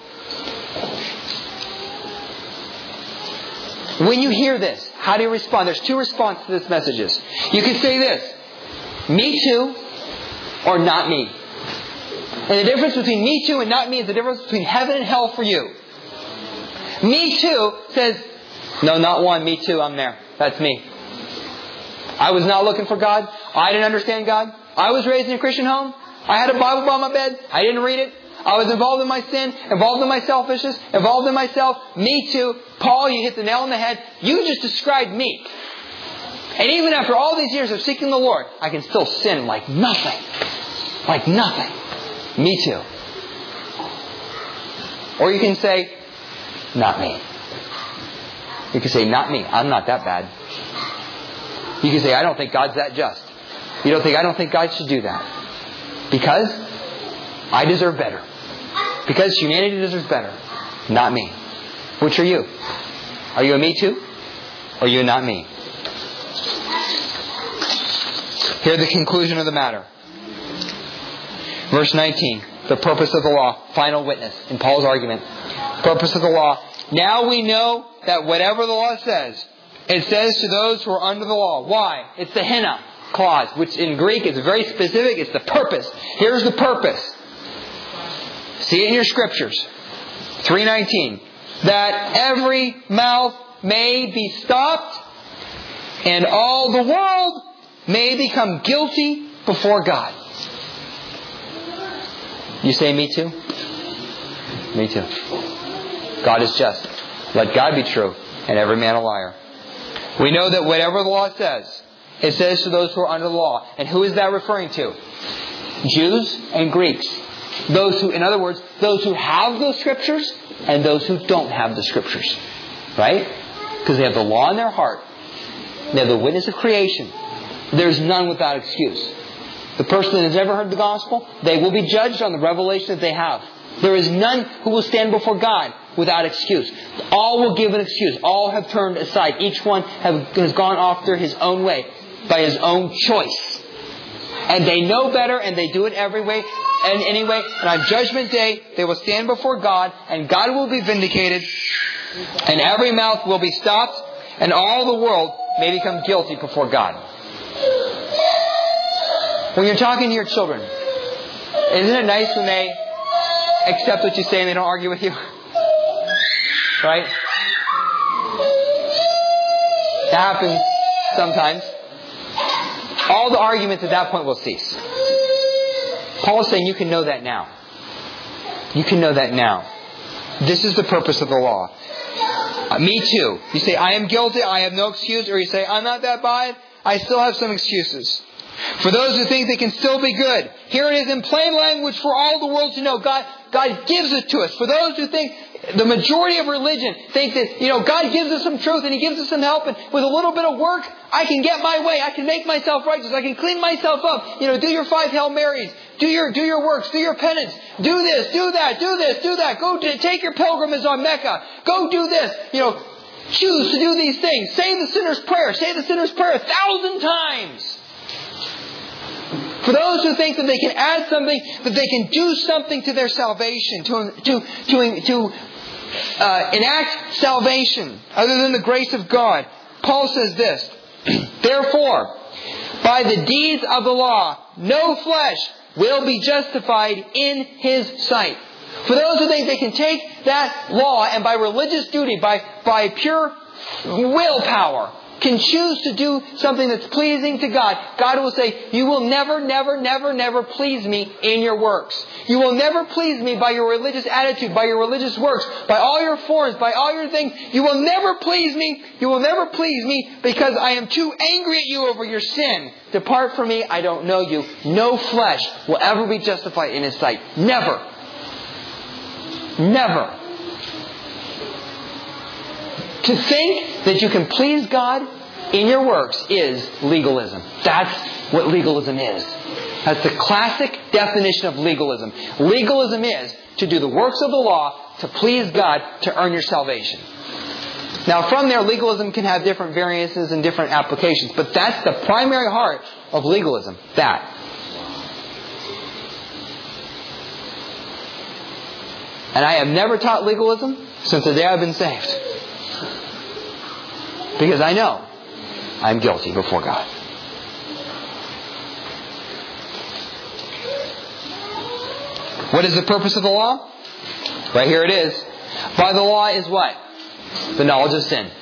When you hear this, how do you respond? There's two responses to this messages. You can say this: me too, or not me. And the difference between me too and not me is the difference between heaven and hell for you. Me too says, no, not one, me too, I'm there. That's me. I was not looking for God. I didn't understand God. I was raised in a Christian home. I had a Bible by my bed. I didn't read it. I was involved in my sin, involved in my selfishness, involved in myself. Me too. Paul, you hit the nail on the head. You just described me. And even after all these years of seeking the Lord, I can still sin like nothing. Like nothing. Me too. Or you can say, not me. You can say, not me. I'm not that bad. You can say, I don't think God's that just. You don't think, I don't think God should do that. Because I deserve better. Because humanity deserves better. Not me. Which are you? Are you a me too? Or are you a not me? Here's the conclusion of the matter. Verse nineteen. The purpose of the law. Final witness in Paul's argument. Purpose of the law. Now we know that whatever the law says, it says to those who are under the law. Why? It's the hina clause, which in Greek is very specific. It's the purpose. Here's the purpose. See it in your scriptures. three nineteen. That every mouth may be stopped and all the world may become guilty before God. You say me too? Me too. God is just. Let God be true and every man a liar. We know that whatever the law says, it says to those who are under the law. And who is that referring to? Jews and Greeks. Those who, in other words, those who have those scriptures and those who don't have the scriptures. Right? Because they have the law in their heart. They have the witness of creation. There's none without excuse. The person that has ever heard the gospel, they will be judged on the revelation that they have. There is none who will stand before God without excuse. All will give an excuse. All have turned aside. Each one have, has gone after his own way by his own choice. And they know better and they do it every way. And anyway, and on Judgment Day, they will stand before God and God will be vindicated And every mouth will be stopped, and all the world may become guilty before God. When you're talking to your children, isn't it nice when they accept what you say and they don't argue with you? Right? That happens sometimes. All the arguments at that point will cease. Paul is saying you can know that now. You can know that now. This is the purpose of the law. Uh, me too. You say, I am guilty, I have no excuse. Or you say, I'm not that bad, I still have some excuses. For those who think they can still be good, here it is in plain language for all the world to know. God, God gives it to us. For those who think, the majority of religion think that, you know, God gives us some truth and He gives us some help, and with a little bit of work, I can get my way. I can make myself righteous. I can clean myself up. You know, do your five Hail Marys. Do your, do your works. Do your penance. Do this, do that, do this, do that. Go to, take your pilgrimage on Mecca. Go do this. You know, choose to do these things. Say the sinner's prayer. Say the sinner's prayer a thousand times. For those who think that they can add something, that they can do something to their salvation, to to to, to uh, enact salvation other than the grace of God, Paul says this: therefore, by the deeds of the law, no flesh will be justified in His sight. For those who think they can take that law and by religious duty, by by pure willpower, can choose to do something that's pleasing to God, God will say, you will never, never, never, never please me in your works. You will never please me by your religious attitude, by your religious works, by all your forms, by all your things. You will never please me. You will never please me because I am too angry at you over your sin. Depart from me, I don't know you. No flesh will ever be justified in His sight. Never. Never. To think that you can please God in your works is legalism. That's what legalism is. That's the classic definition of legalism. Legalism is to do the works of the law to please God to earn your salvation. Now from there, legalism can have different variances and different applications, but that's the primary heart of legalism. That. And I have never taught legalism since the day I've been saved. Because I know I'm guilty before God. What is the purpose of the law? Right here it is. By the law is what? The knowledge of sin.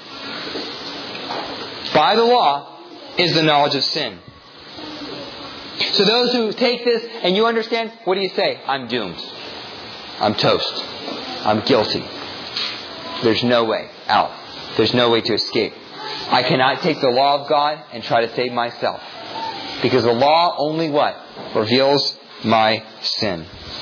By the law is the knowledge of sin. So those who take this and you understand, what do you say? I'm doomed. I'm toast. I'm guilty. There's no way out. There's no way to escape. I cannot take the law of God and try to save myself. Because the law only what? Reveals my sin.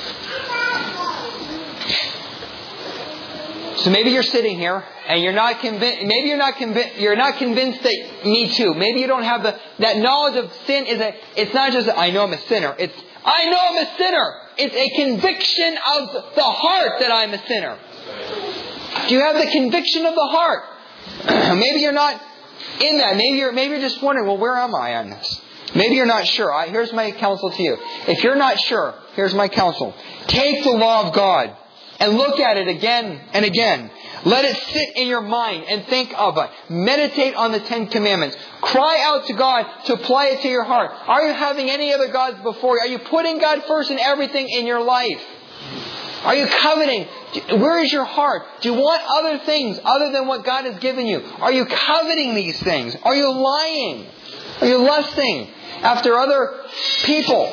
So maybe you're sitting here and you're not convinced. Maybe you're not convinced. You're not convinced that me too. Maybe you don't have the that knowledge of sin. Is a. It's not just I know I'm a sinner. It's I know I'm a sinner. It's a conviction of the heart that I'm a sinner. Do you have the conviction of the heart? Maybe you're not in that. Maybe you're maybe you're just wondering, well, where am I on this? Maybe you're not sure. I, here's my counsel to you. If you're not sure, here's my counsel. Take the law of God and look at it again and again. Let it sit in your mind and think of it. Meditate on the Ten Commandments. Cry out to God to apply it to your heart. Are you having any other gods before you? Are you putting God first in everything in your life? Are you coveting? Where is your heart? Do you want other things other than what God has given you? Are you coveting these things? Are you lying? Are you lusting after other people?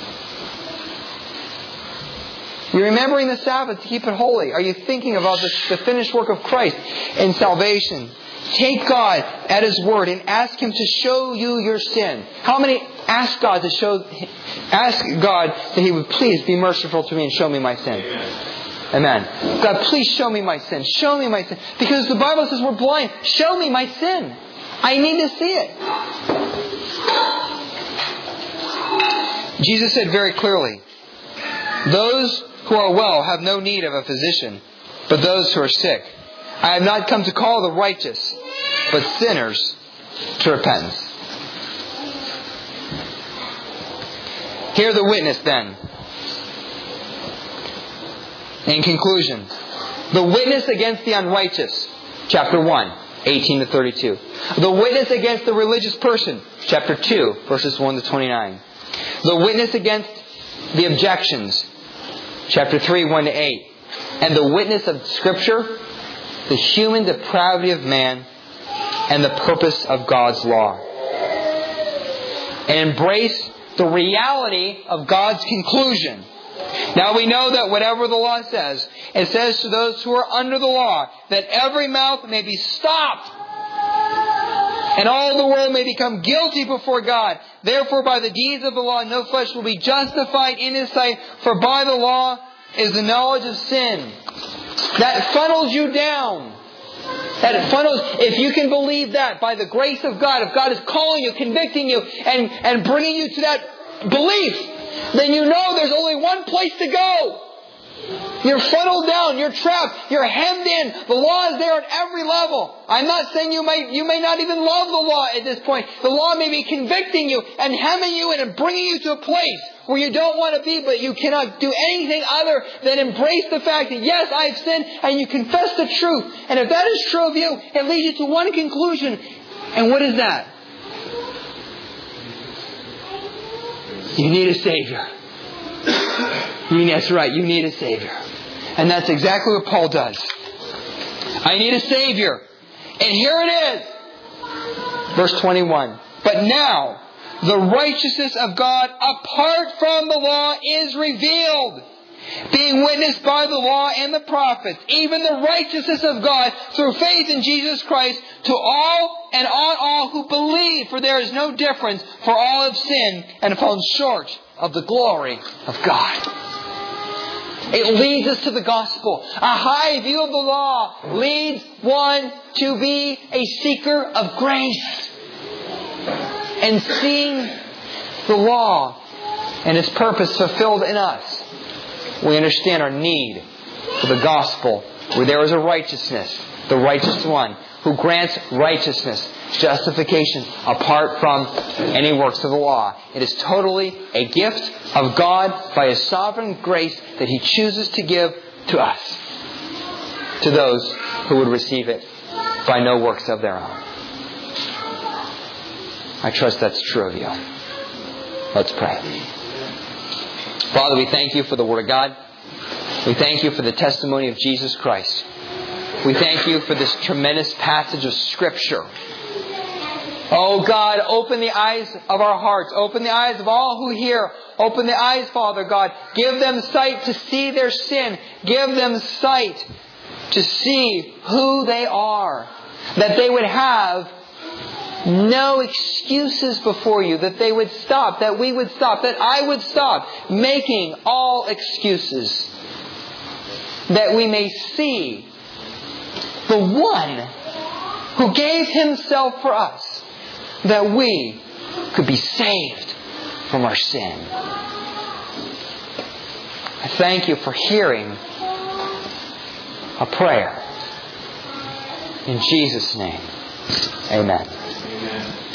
You're remembering the Sabbath to keep it holy. Are you thinking about the, the finished work of Christ in salvation? Take God at His word and ask Him to show you your sin. How many ask God to show, ask God that He would please be merciful to me and show me my sin? Amen. God, please show me my sin. Show me my sin. Because the Bible says we're blind. Show me my sin. I need to see it. Jesus said very clearly, those who are well have no need of a physician, but those who are sick. I have not come to call the righteous, but sinners to repentance. Hear the witness then. In conclusion, the witness against the unrighteous chapter one, eighteen to thirty-two. The witness against the religious person, chapter two, verses one to twenty-nine. The witness against the objections, chapter three, one to eight. And the witness of Scripture, the human depravity of man, and the purpose of God's law. And embrace the reality of God's conclusion. Now we know that whatever the law says, it says to those who are under the law that every mouth may be stopped and all the world may become guilty before God. Therefore by the deeds of the law no flesh will be justified in His sight, for by the law is the knowledge of sin. That funnels you down. That funnels, if you can believe that by the grace of God, if God is calling you, convicting you, and, and bringing you to that belief, then you know there's only one place to go. You're funneled down. You're trapped. You're hemmed in. The law is there at every level. I'm not saying you may, you may not even love the law at this point. The law may be convicting you and hemming you in and bringing you to a place where you don't want to be, but you cannot do anything other than embrace the fact that yes, I have sinned, and you confess the truth. And if that is true of you, it leads you to one conclusion. And what is that? You need a Savior. You, that's right, you need a Savior. And that's exactly what Paul does. I need a Savior. And here it is. Verse twenty-one. But now, the righteousness of God apart from the law is revealed, being witnessed by the law and the prophets, even the righteousness of God through faith in Jesus Christ to all and on all who believe, for there is no difference, for all have sinned and fallen short of the glory of God. It leads us to the gospel. A high view of the law leads one to be a seeker of grace. And seeing the law and its purpose fulfilled in us, we understand our need for the gospel, where there is a righteousness, the righteous one, who grants righteousness, justification, apart from any works of the law. It is totally a gift of God by His sovereign grace that He chooses to give to us, to those who would receive it by no works of their own. I trust that's true of you. Let's pray. Father, we thank You for the Word of God. We thank You for the testimony of Jesus Christ. We thank You for this tremendous passage of Scripture. Oh God, open the eyes of our hearts. Open the eyes of all who hear. Open the eyes, Father God. Give them sight to see their sin. Give them sight to see who they are. That they would have no excuses before You. That they would stop. That we would stop. That I would stop making all excuses. That we may see the one who gave Himself for us, that we could be saved from our sin. I thank You for hearing a prayer. In Jesus' name, amen. Amen.